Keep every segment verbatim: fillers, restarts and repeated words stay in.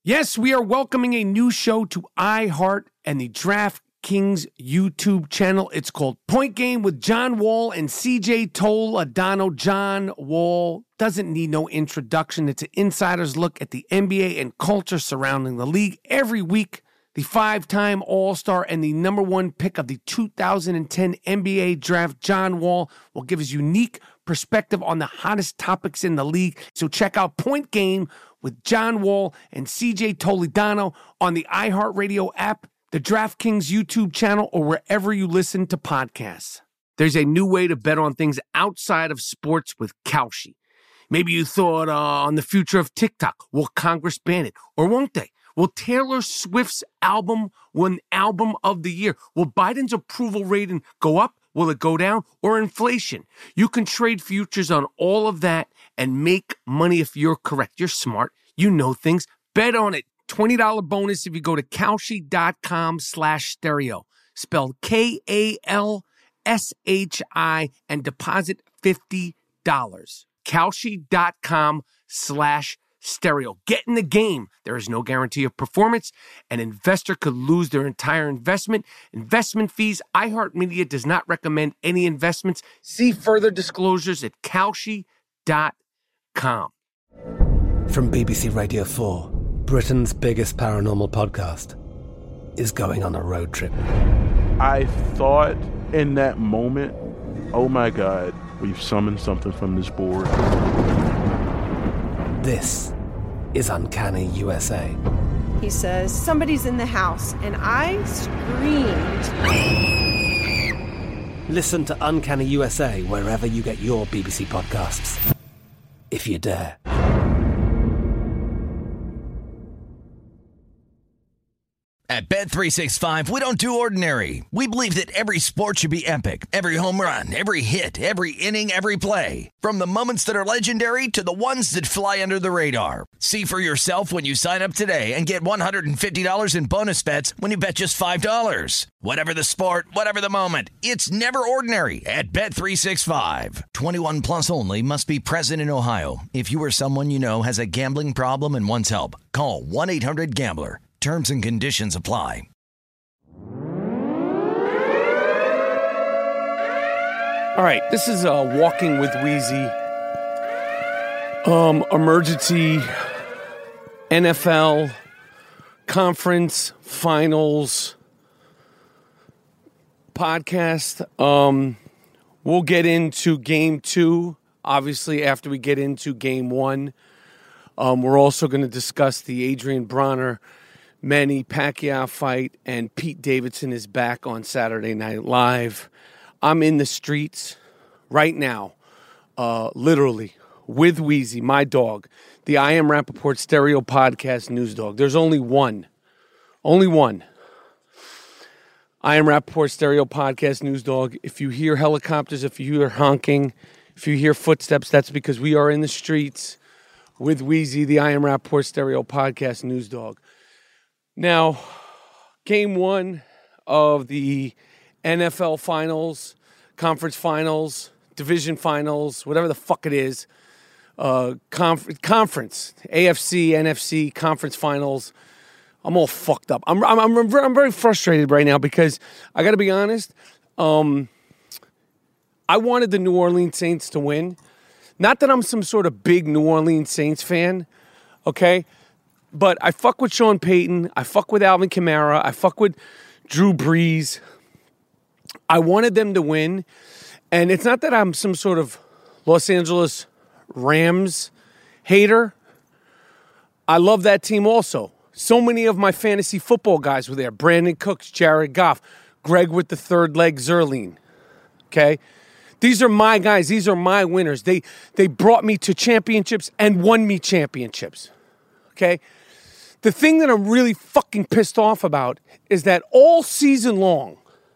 Yes, we are welcoming a new show to iHeart and the DraftKings YouTube channel. It's called Point Game with John Wall and C J Toledano. John Wall doesn't need no introduction. It's an insider's look at the N B A and culture surrounding the league. Every week, the five-time All-Star and the number one pick of the two thousand ten N B A draft, John Wall, will give his unique perspective on the hottest topics in the league. So check out Point Game with John Wall and C J Toledano on the iHeartRadio app, the DraftKings YouTube channel, or wherever you listen to podcasts. There's a new way to bet on things outside of sports with Kalshi. Maybe you thought uh, on the future of TikTok. Will Congress ban it? Or won't they? Will Taylor Swift's album win Album of the Year? Will Biden's approval rating go up? Will it go down? Or inflation? You can trade futures on all of that and make money if you're correct. You're smart. You know things. Bet on it. twenty dollars bonus if you go to Kalshi.com slash stereo. Spelled K A L S H I and deposit fifty dollars. Kalshi.com slash stereo. Get in the game. There is no guarantee of performance. An investor could lose their entire investment. Investment fees. iHeartMedia does not recommend any investments. See further disclosures at Kalshi dot com. From B B C Radio four, Britain's biggest paranormal podcast is going on a road trip. I thought in that moment, oh my God, we've summoned something from this board. This is Uncanny U S A. He says, somebody's in the house, and I screamed. Listen to Uncanny U S A wherever you get your B B C podcasts, if you dare. At Bet three sixty-five, we don't do ordinary. We believe that every sport should be epic. Every home run, every hit, every inning, every play. From the moments that are legendary to the ones that fly under the radar. See for yourself when you sign up today and get one hundred fifty dollars in bonus bets when you bet just five dollars. Whatever the sport, whatever the moment, it's never ordinary at Bet three sixty-five. twenty-one plus only. Must be present in Ohio. If you or someone you know has a gambling problem and wants help, call one eight hundred gambler. Terms and conditions apply. All right, this is uh, Walking with Wheezy, um, emergency N F L conference finals podcast. Um, we'll get into game two, obviously, after we get into game one. Um, we're also going to discuss the Adrian Bronner Manny Pacquiao fight, and Pete Davidson is back on Saturday Night Live. I'm in the streets right now, uh, literally, with Wheezy, my dog, the I Am Rappaport Stereo Podcast News Dog. There's only one. Only one. I Am Rappaport Stereo Podcast News Dog. If you hear helicopters, if you hear honking, if you hear footsteps, that's because we are in the streets with Wheezy, the I Am Rappaport Stereo Podcast News Dog. Now, game one of the N F L finals, conference finals, division finals, whatever the fuck it is, uh, conf- conference, A F C, N F C, conference finals. I'm all fucked up. I'm I'm I'm, I'm very frustrated right now because I got to be honest. Um, I wanted the New Orleans Saints to win. Not that I'm some sort of big New Orleans Saints fan, okay? But I fuck with Sean Payton. I fuck with Alvin Kamara. I fuck with Drew Brees. I wanted them to win. And it's not that I'm some sort of Los Angeles Rams hater. I love that team also. So many of my fantasy football guys were there. Brandon Cooks, Jared Goff, Greg with the third leg, Zerline. Okay? These are my guys. These are my winners. They, they brought me to championships and won me championships. Okay? The thing that I'm really fucking pissed off about is that all season long,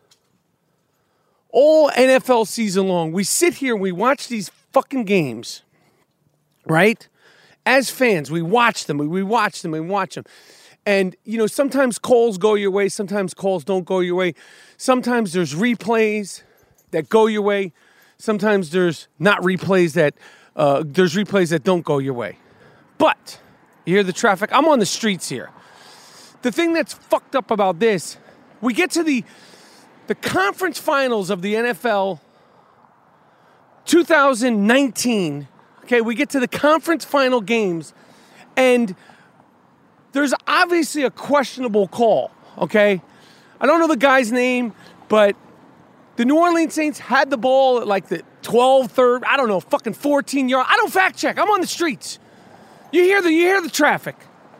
all N F L season long, we sit here and we watch these fucking games, right? As fans, we watch them, we watch them, we watch them. And, you know, sometimes calls go your way, sometimes calls don't go your way. Sometimes there's replays that go your way. Sometimes there's not replays that, uh, there's replays that don't go your way. But You hear the traffic? I'm on the streets here. The thing that's fucked up about this, we get to the the conference finals of the N F L two thousand nineteen. Okay, we get to the conference final games, and there's obviously a questionable call, okay? I don't know the guy's name, but the New Orleans Saints had the ball at like the twelve, third, I don't know, fucking fourteen yard. I don't fact check. I'm on the streets. You hear the you hear the traffic.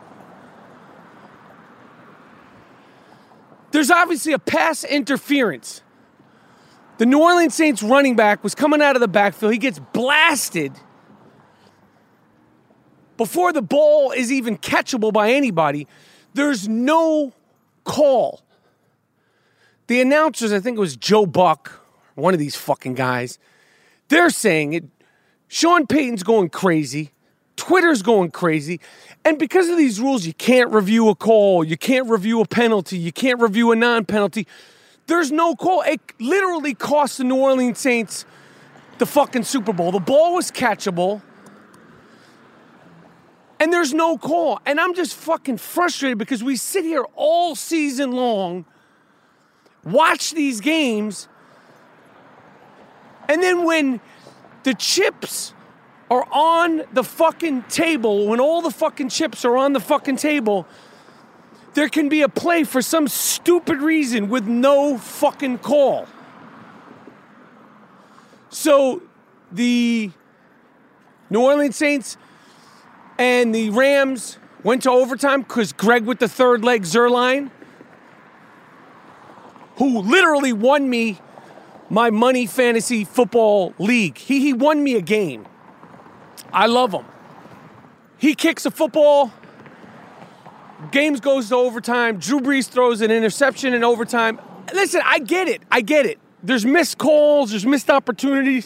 There's obviously a pass interference. The New Orleans Saints running back was coming out of the backfield. He gets blasted before the ball is even catchable by anybody. There's no call. The announcers, I think it was Joe Buck, one of these fucking guys, they're saying it. Sean Payton's going crazy. Twitter's going crazy. And because of these rules, you can't review a call. You can't review a penalty. You can't review a non-penalty. There's no call. It literally cost the New Orleans Saints the fucking Super Bowl. The ball was catchable. And there's no call. And I'm just fucking frustrated because we sit here all season long, watch these games, and then when the chips are on the fucking table, when all the fucking chips are on the fucking table, there can be a play for some stupid reason with no fucking call. So the New Orleans Saints and the Rams went to overtime because Greg with the third leg, Zerline, who literally won me my money fantasy football league. He, he won me a game. I love him. He kicks a football. Games goes to overtime. Drew Brees throws an interception in overtime. Listen, I get it. I get it. There's missed calls. There's missed opportunities.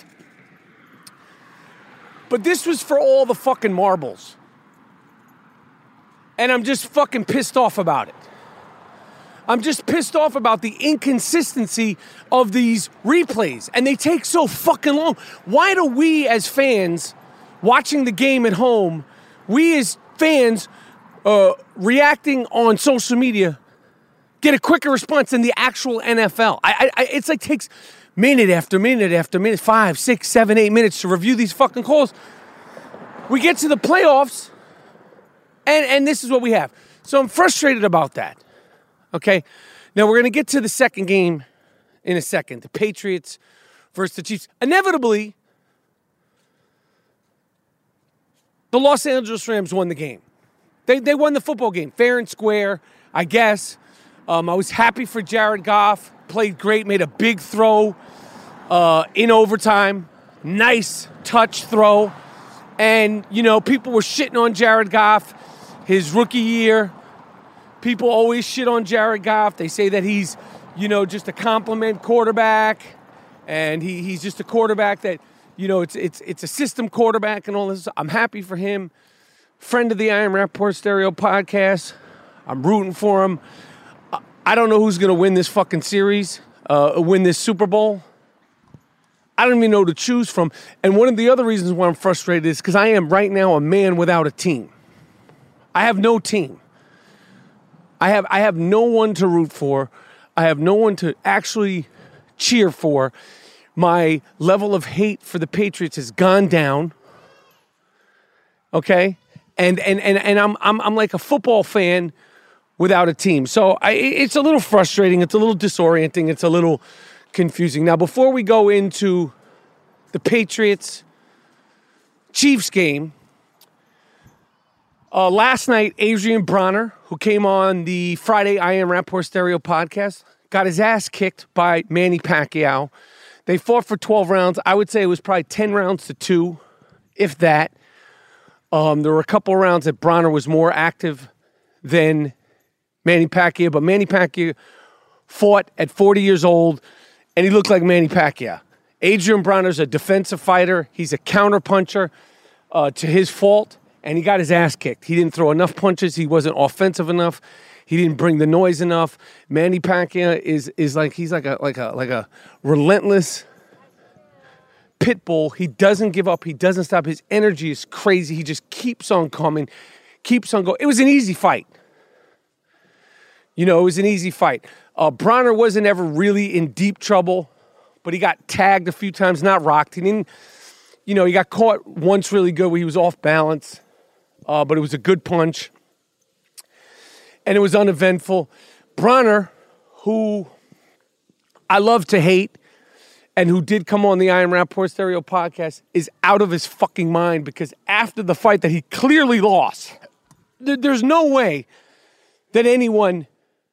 But this was for all the fucking marbles. And I'm just fucking pissed off about it. I'm just pissed off about the inconsistency of these replays. And they take so fucking long. Why do we as fans watching the game at home, we as fans uh, reacting on social media, get a quicker response than the actual N F L? I, I, it's like takes minute after minute after minute, five, six, seven, eight minutes to review these fucking calls. We get to the playoffs, and, and this is what we have. So I'm frustrated about that. Okay, now we're going to get to the second game in a second. The Patriots versus the Chiefs. Inevitably, the Los Angeles Rams won the game. They they won the football game, fair and square, I guess. Um, I was happy for Jared Goff. Played great, made a big throw uh, in overtime. Nice touch throw. And, you know, people were shitting on Jared Goff his rookie year. People always shit on Jared Goff. They say that he's, you know, just a compliment quarterback, and he, he's just a quarterback that, you know, it's it's it's a system quarterback and all this. I'm happy for him. Friend of the I Am Rapport Stereo podcast. I'm rooting for him. I don't know who's going to win this fucking series, uh, win this Super Bowl. I don't even know who to choose from. And one of the other reasons why I'm frustrated is because I am right now a man without a team. I have no team. I have I have no one to root for. I have no one to actually cheer for. My level of hate for the Patriots has gone down. Okay? And and and, and I'm I'm I'm like a football fan without a team. So I, it's a little frustrating, it's a little disorienting, it's a little confusing. Now, before we go into the Patriots Chiefs game, Uh, last night, Adrian Bronner, who came on the Friday I Am Rapport Stereo podcast, got his ass kicked by Manny Pacquiao. They fought for twelve rounds. I would say it was probably ten rounds to two, if that. Um, there were a couple rounds that Bronner was more active than Manny Pacquiao, but Manny Pacquiao fought at forty years old, and he looked like Manny Pacquiao. Adrian Bronner's a defensive fighter. He's a counterpuncher uh, to his fault. And he got his ass kicked. He didn't throw enough punches. He wasn't offensive enough. He didn't bring the noise enough. Manny Pacquiao is is like he's like a like a like a relentless pit bull. He doesn't give up. He doesn't stop. His energy is crazy. He just keeps on coming, keeps on going. It was an easy fight. You know, it was an easy fight. Uh, Bronner wasn't ever really in deep trouble, but he got tagged a few times, not rocked. He didn't, you know, he got caught once really good where he was off balance, uh, but it was a good punch. And it was uneventful. Bronner, who I love to hate, and who did come on the I Am Rapaport Stereo podcast, is out of his fucking mind because after the fight that he clearly lost, th- there's no way that anyone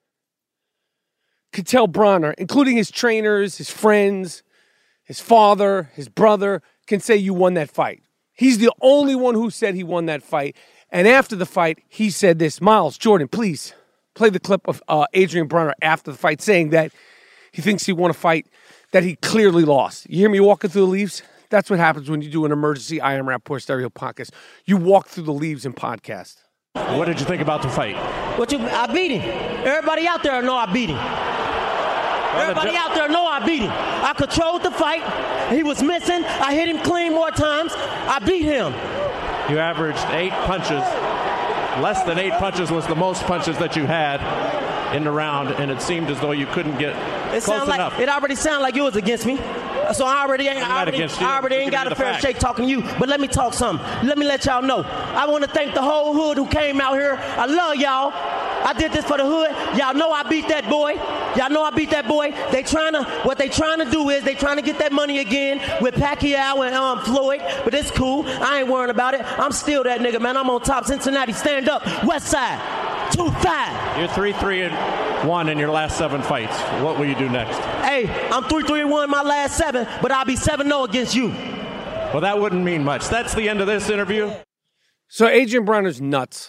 could tell Bronner, including his trainers, his friends, his father, his brother, can say you won that fight. He's the only one who said he won that fight. And after the fight, he said this, Miles, Jordan, please play the clip of uh, Adrian Bronner after the fight saying that he thinks he won a fight that he clearly lost. You hear me walking through the leaves? That's what happens when you do an emergency I Am Rapaport Stereo podcast. You walk through the leaves and podcast. What did you think about the fight? What you? I beat him. Everybody out there know I beat him. Everybody out there know I beat him. I controlled the fight. He was missing. I hit him clean more times. I beat him. You averaged eight punches. Less than eight punches was the most punches that you had in the round, and it seemed as though you couldn't get it close like, enough. It already sounded like you was against me. So I already ain't, I already, I already ain't got a fair shake talking to you. But let me talk something. Let me let y'all know. I want to thank the whole hood who came out here. I love y'all. I did this for the hood. Y'all know I beat that boy. Y'all know I beat that boy. They trying to, what they trying to do is they trying to get that money again with Pacquiao and um, Floyd. But it's cool. I ain't worrying about it. I'm still that nigga, man. I'm on top. Cincinnati, stand up. West Side, two five. You're three three and one in your last seven fights. What will you do next? Hey, I'm three three and one in my last seven, but I'll be seven oh against you. Well, that wouldn't mean much. That's the end of this interview. So Adrian Bronner's nuts.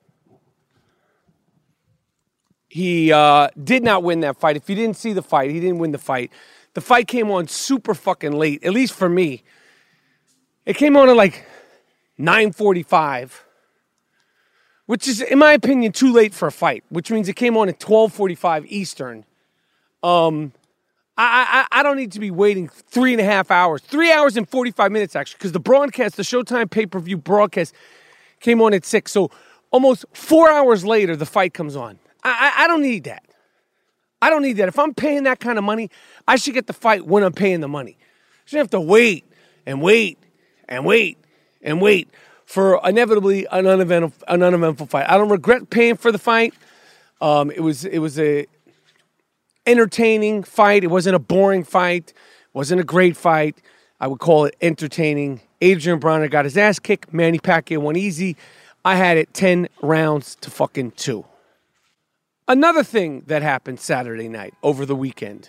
He uh, did not win that fight. If you didn't see the fight, he didn't win the fight. The fight came on super fucking late, at least for me. It came on at like nine forty-five, which is, in my opinion, too late for a fight, which means it came on at twelve forty-five Eastern. Um, I, I, I don't need to be waiting three and a half hours, three hours and forty-five minutes, actually, because the broadcast, the Showtime pay-per-view broadcast came on at six. So almost four hours later, the fight comes on. I, I, I don't need that. I don't need that. If I'm paying that kind of money, I should get the fight when I'm paying the money. I shouldn't have to wait and wait and wait and wait for inevitably an uneventful, an uneventful fight. I don't regret paying for the fight. Um, it was it was a entertaining fight. It wasn't a boring fight. It wasn't a great fight. I would call it entertaining. Adrian Bronner got his ass kicked. Manny Pacquiao won easy. I had it ten rounds to fucking two. Another thing that happened Saturday night over the weekend,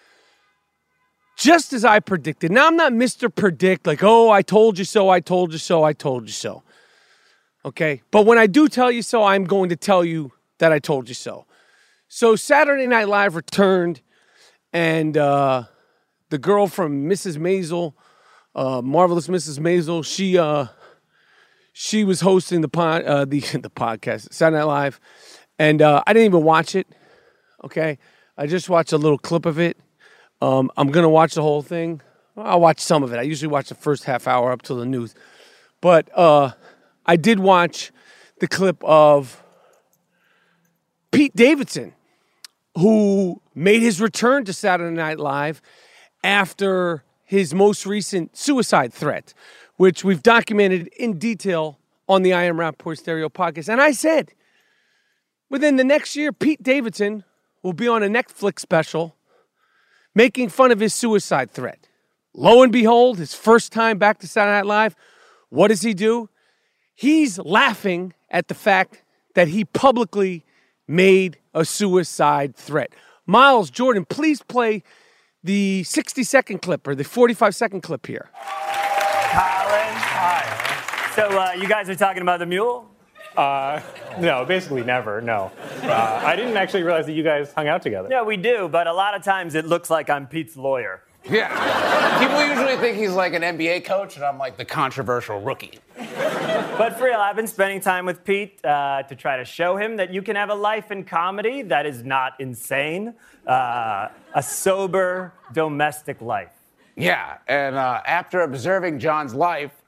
just as I predicted. Now, I'm not Mister Predict, like, oh, I told you so, I told you so, I told you so. Okay? But when I do tell you so, I'm going to tell you that I told you so. So Saturday Night Live returned, and uh, the girl from Missus Maisel, uh, Marvelous Missus Maisel, she uh, she was hosting the pod, uh, the the podcast, Saturday Night Live. And uh, I didn't even watch it, okay? I just watched a little clip of it. Um, I'm going to watch the whole thing. I'll watch some of it. I usually watch the first half hour up till the news. But uh, I did watch the clip of Pete Davidson, who made his return to Saturday Night Live after his most recent suicide threat, which we've documented in detail on the I Am Rapaport Stereo podcast. And I said, within the next year, Pete Davidson will be on a Netflix special making fun of his suicide threat. Lo and behold, his first time back to Saturday Night Live, what does he do? He's laughing at the fact that he publicly made a suicide threat. Miles, Jordan, please play the sixty-second clip or the forty-five-second clip here. Colin, hi. So uh, you guys are talking about the mule? Uh, no, basically never, no. Uh, I didn't actually realize that you guys hung out together. Yeah, we do, but a lot of times it looks like I'm Pete's lawyer. Yeah. People usually think he's like an N B A coach, and I'm like the controversial rookie. But for real, I've been spending time with Pete uh, to try to show him that you can have a life in comedy that is not insane. Uh, a sober, domestic life. Yeah, and uh, after observing John's life,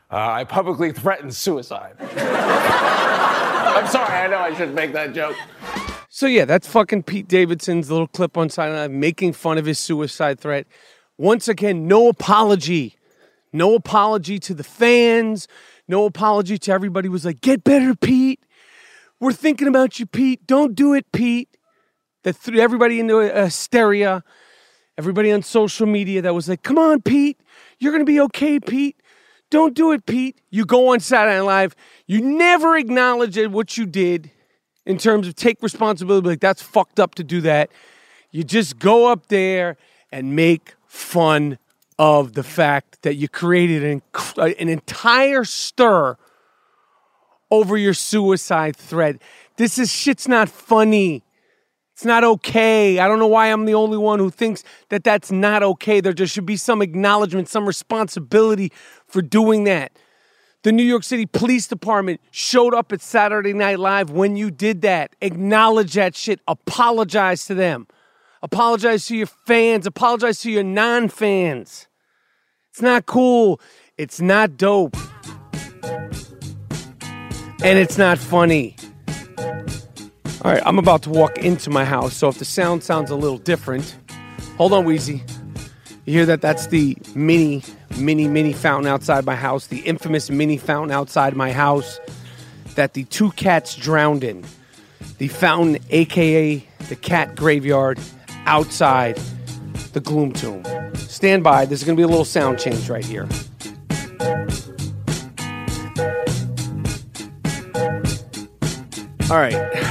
Uh, I publicly threatened suicide. I'm sorry, I know I shouldn't make that joke. So, yeah, that's fucking Pete Davidson's little clip on Saturday Night making fun of his suicide threat. Once again, no apology. No apology to the fans. No apology to everybody who was like, get better, Pete. We're thinking about you, Pete. Don't do it, Pete. That threw everybody into a hysteria. Everybody on social media that was like, come on, Pete. You're going to be okay, Pete. Don't do it, Pete. You go on Saturday Night Live. You never acknowledge what you did in terms of take responsibility. Like, that's fucked up to do that. You just go up there and make fun of the fact that you created an, an entire stir over your suicide threat. This is shit's not funny. It's not okay. I don't know why I'm the only one who thinks that that's not okay. There just should be some acknowledgement, some responsibility for doing that. The New York City Police Department showed up at Saturday Night Live when you did that. Acknowledge that shit. Apologize to them. Apologize to your fans. Apologize to your non-fans. It's not cool. It's not dope. And it's not funny. All right, I'm about to walk into my house, so if the sound sounds a little different, hold on, Wheezy. You hear that? That's the mini, mini, mini fountain outside my house, the infamous mini fountain outside my house that the two cats drowned in. The fountain, a k a the cat graveyard, outside the Gloom Tomb. Stand by. There's going to be a little sound change right here. All right.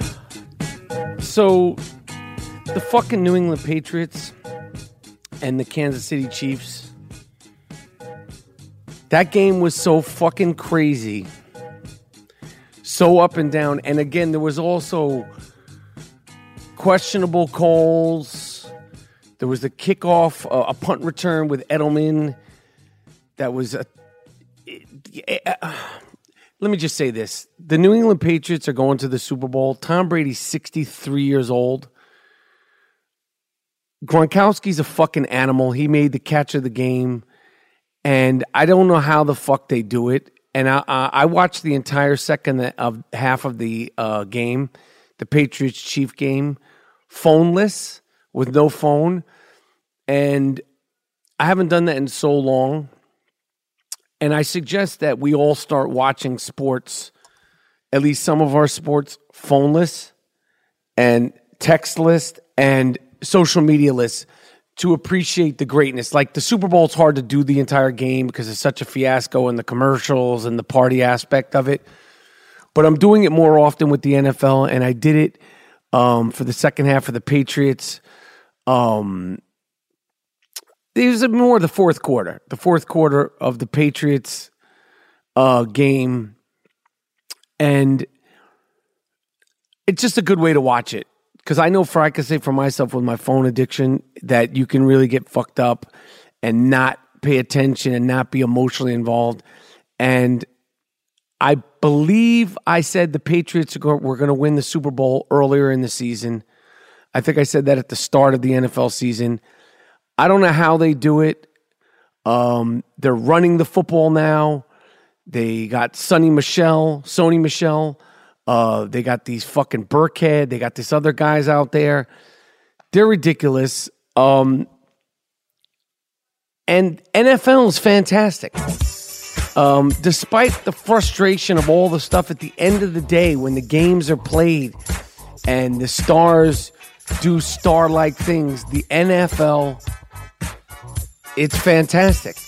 So, the fucking New England Patriots and the Kansas City Chiefs, that game was so fucking crazy. So up and down. And again, there was also questionable calls. There was the kickoff, uh, a punt return with Edelman. That was a... Uh, let me just say this. The New England Patriots are going to the Super Bowl. Tom Brady's sixty-three years old. Gronkowski's a fucking animal. He made the catch of the game. And I don't know how the fuck they do it. And I, uh, I watched the entire second of half of the uh, game, the Patriots-Chief game, phoneless, with no phone. And I haven't done that in so long. And I suggest that we all start watching sports, at least some of our sports, phoneless and textless and social media-less, to appreciate the greatness. Like, the Super Bowl, it's hard to do the entire game because it's such a fiasco and the commercials and the party aspect of it. But I'm doing it more often with the N F L, and I did it um, for the second half of the Patriots. Um, it was more the fourth quarter, the fourth quarter of the Patriots uh, game. And it's just a good way to watch it. Because I know for, I can say for myself with my phone addiction, that you can really get fucked up and not pay attention and not be emotionally involved. And I believe I said the Patriots were going to win the Super Bowl earlier in the season. I think I said that at the start of the N F L season. I don't know how they do it. Um, they're running the football now. They got Sonny Michel, Sony Michel. Uh, they got these fucking Burkhead. They got these other guys out there. They're ridiculous. Um, and N F L is fantastic. Um, despite the frustration of all the stuff at the end of the day when the games are played and the stars do star-like things, the N F L, it's fantastic.